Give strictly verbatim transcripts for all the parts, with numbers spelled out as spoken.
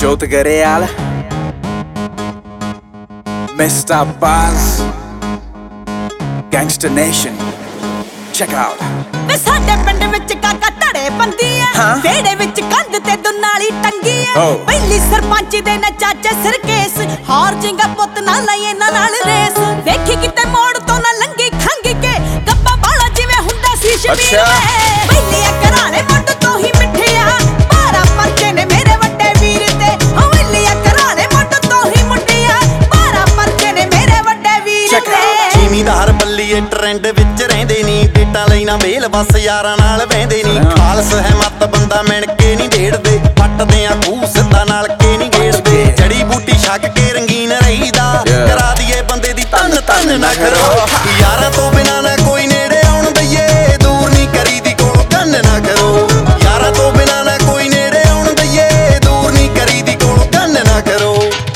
Jota Gareal, Mister Buzz, Gangsta Nation, check out. ਵੇ ਸਾਡੇ ਪਿੰਡ ਵਿੱਚ ਕਾਕਾ ਧੜੇ ਬੰਦੀ ਐ, ਵਿਹੜੇ ਵਿੱਚ ਕੰਧ ਤੇ ਦੁਨਾਲੀ ਟੰਗੀ ਐ। ਪਹਿਲੀ ਸਰਪੰਚ ਦੇ ਨਾ ਚਾਚੇ ਸਿਰ ਕੇਸ, ਹਾਰ ਜਿੰਗਾ ਪੁੱਤ ਨਾ ਲਈ ਇਹਨਾਂ ਨਾਲ ਰੇਸ। ਵੇਖੀ ਕਿਤੇ ਮੋੜ ਤੋਂ ਨਾ ਲੰਗੀ ਖੰਗ ਕੇ, ਗੱਬਾ ਬਾਲਾ ਜਿਵੇਂ ਹੁੰਦਾ ਸੀ ਸ਼ਬੀਰ ਵੇ। ਪਹਿਲੀ ਘਰਾਣੇ ਮੁੱਢ ਤੋਂ ਹੀ ਮਿੱਠਿਆ, ਬਾਰਾਂ ਪਰਚੇ ਨੇ ਮੇਰੇ ਵੱਡੇ ਵੀਰ ਤੇ। ਹੋ ਪਹਿਲੀ ਘਰਾਣੇ ਮੁੱਢ ਤੋਂ ਹੀ ਮੁੰਡਿਆ, ਬਾਰਾਂ ਪਰਚੇ ਨੇ ਮੇਰੇ ਵੱਡੇ ਵੀਰ ਤੇ। ਜ਼ਿਮੀਂਦਾਰ ਬੱਲੀਏ ਟ੍ਰੈਂਡ ਵਿੱਚ ਰਹਿੰਦੇ ਨੀ, ਡੇਟਾਂ ਲਈ ਨਾ ਵੇਲ ਬਸ ਯਾਰਾਂ ਨਾਲ ਵਹਿੰਦੇ ਨੀ। ਖਾਲਸ ਹੈ ਮੱਤ ਬੰਦਾ ਮਿਣ ਕੇ ਨੀ ਢੇੜਦੇ, ਪੱਟਦੇ ਆ ਖੂਹ ਸਿੱਧਾ ਨਾਲ ਕੇ ਨੀ ਗੇੜਦੇ। ਜੜੀ ਬੂਟੀ ਛੱਕ ਕੇ ਰੰਗੀਨ ਰਹੀਦਾ, ਕਰਾ ਦੀਏ ਬੰਦੇ ਦੀ ਤਨ ਤਨ ਨਾ ਕਰੋ। ਯਾਰਾਂ ਤੋਂ ਬਿਨਾਂ ਨਾ ਕੋਈ ਨੇੜੇ ਆਉਣ ਦਈਏ, ਦੂਰ ਨੀ ਕਰੀਦੀ ਕੋਲ ਕੰਨ ਨਾ ਕਰੋ। ਯਾਰਾਂ ਤੋਂ ਬਿਨਾਂ ਨਾ ਕੋਈ ਨੇੜੇ ਆਉਣ ਦਈਏ, ਦੂਰ ਨੀ ਕਰੀਦੀ ਕੋਲ ਕੰਨ ਨਾ ਕਰੋ।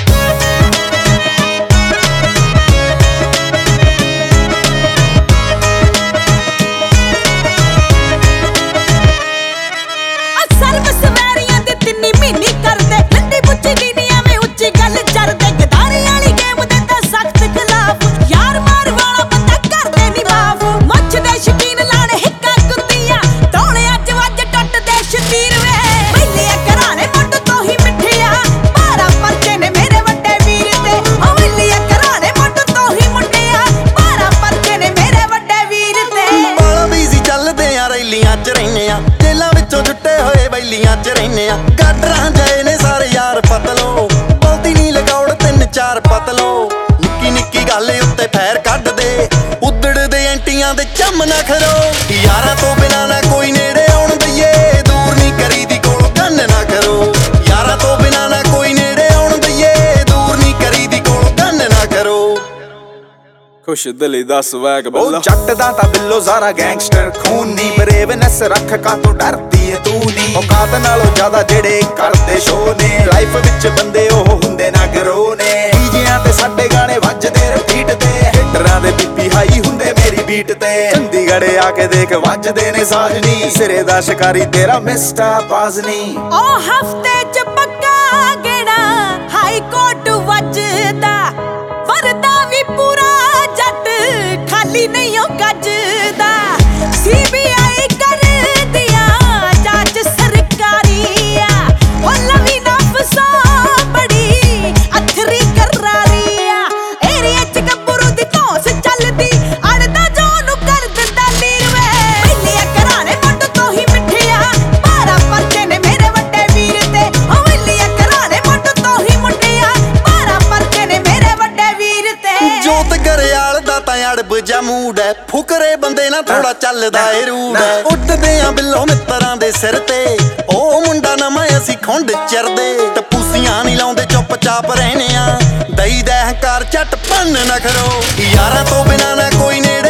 ਜੇਲਾਂ ਵਿੱਚੋਂ ਛੁੱਟੇ ਹੋਏ ਬੈਲੀਆਂ ਚ ਰਹਿੰਨੇ ਆ, ਗਾਡਰਾਂ ਜਾਏ ਨੇ ਸਾਰੇ ਯਾਰ ਪਤਲੋ। ਬਹੁਤੀ ਨੀ ਲਗਾਉੜ ਤਿੰਨ ਚਾਰ ਪਤਲੋ, ਨਿੱਕੀ ਨਿੱਕੀ ਗੱਲ ਉੱਤੇ ਫੈਰ ਕੱਢਦੇ, ਉਦੜਦੇ ਐਂਟੀਆਂ ਦੇ ਚੰਮ ਨਾ ਖਰੋ। ਯਾਰਾਂ ਤੋਂ ਬਿਨਾਂ ਨਾ ਕੋਈ ਨੇੜੇ ਆਉਣ ਦਈਏ, ਦੂਰ ਨੀ ਕਰੀਦੀ ਕੋਲ ਕੰਨ ਨਾ ਕਰੋ। ਯਾਰਾਂ ਤੋਂ ਬਿਨਾਂ ਨਾ ਕੋਈ ਨੇੜੇ ਆਉਣ ਦਈਏ, ਦੂਰ ਨੀ ਕਰੀਦੀ ਕੋਲ ਕੰਨ ਨਾ ਕਰੋ। ਖੁਸ਼ ਦਿਲੀ ਦਾ ਸਵੈਗ ਬੱਲਾ, ਜੱਟ ਦਾ ਤਾਂ ਬਿੱਲੋ ਜ਼ਾਰਾ ਗੈਂਗਸਟਰ ਖੂਨ ਨੀ। ਬਰੇਵਨੈਸ ਰੱਖ ਕਾ ਤੋਂ ਡਰਦੀ ਏ ਤੂੰ ਨੀ, ਔਕਾਤ ਨਾਲੋਂ ਜ਼ਿਆਦਾ ਜਿਹੜੇ ਕਰਦੇ ਸ਼ੋ ਨੇ। ਲਾਈਫ ਵਿੱਚ ਬੰਦੇ ਉਹ ਹੁੰਦੇ ਨਾ ਗਰੋ ਨੇ, ਡੀਜਿਆਂ ਤੇ ਸਾਡੇ ਗਾਣੇ ਵੱਜਦੇ ਰਿਪੀਟ ਤੇ। ਹਿੱਟਰਾਂ ਦੇ ਬੀਪੀ ਹਾਈ ਹੁੰਦੇ ਮੇਰੀ ਬੀਟ ਤੇ। ਚੰਡੀਗੜ੍ਹ ਆ ਕੇ ਦੇਖ ਵੱਜਦੇ ਨੇ ਸਾਜਨੀ, ਸਿਰੇ ਦਾ ਸ਼ਿਕਾਰੀ ਤੇਰਾ ਮਿਸਟਰ ਬਜ਼ ਨੀ। ਉਹ ਹਫਤੇ ਚ ਪੱਕਾ ਗੇੜਾ ਹਾਈ ਕੋਰਟ ਵੱਜਦਾ, ਵਰਦਾ ਵੀ ਪੂਰਾ ਜੱਟ ਖਾਲੀ ਨਹੀਂ ਉਹ ਗੱਜਦਾ। ਸੀ ਬੀ ਆਈ ਕਰ ਦਿਆ ਜਾਂਚ ਸਰਕਾਰੀ ਆ, ਉਹ ਲਵੀ ਨਾ ਫਸਾ ਬੜੀ ਅਥਰੀ ਕਰਾਰੀ ਆ। ਏਰੀਏ ਚ ਗੱਭਰੂ ਦੀ ਧੌਂਸ ਚੱਲਦੀ, ਅੜਦਾ ਜੋ ਨੂੰ ਕਰ ਦਿੰਦਾ ਲੀਰ ਵੇ। ਪਹਿਲੀ ਘਰਾਣੇ ਮੁੱਢ ਤੋਂ ਹੀ ਮਿੱਠਿਆ, ਬਾਰਾਂ ਪਰਚੇ ਨੇ ਮੇਰੇ ਵੱਡੇ ਵੀਰ ਤੇ। ਉਹ ਪਹਿਲੀ ਘਰਾਣੇ ਮੁੱਢ ਤੋਂ ਹੀ ਮੁੰਡਿਆ, ਬਾਰਾਂ ਪਰਚੇ ਨੇ ਮੇਰੇ ਵੱਡੇ ਵੀਰ ਤੇ। ਜੋਤ ਗਰੇਵਾਲ ਦਾ ਤਾਂ ਅੜਬ ਜਾ ਮੂਡ ਐ, ਫੁਕਰੇ ਬੰਦੇ ਨਾ ਥੋੜਾ ਚੱਲਦਾ ਏ ਰੂਡ ਐ। ਉੱਡਦੇ ਆ ਬਿੱਲੋ ਮਿੱਤਰਾਂ ਦੇ ਸਿਰ ਤੇ, ਉਹ ਮੁੰਡਾ ਨਵਾਂ ਅਸੀਂ ਖੁੰਡ ਚਰਦੇ। ਟਪੂਸੀਆਂ ਨੀ ਲਾਉਂਦੇ ਚੁੱਪ ਚਾਪ ਰਹਿਨੇ ਆ, ਦਈ ਦਾ ਹੰਕਾਰ ਝੱਟ ਭੰਨ ਨਾ ਕਰੋ। ਯਾਰਾਂ ਤੋਂ ਬਿਨਾਂ ਨਾ ਕੋਈ ਨੇੜੇ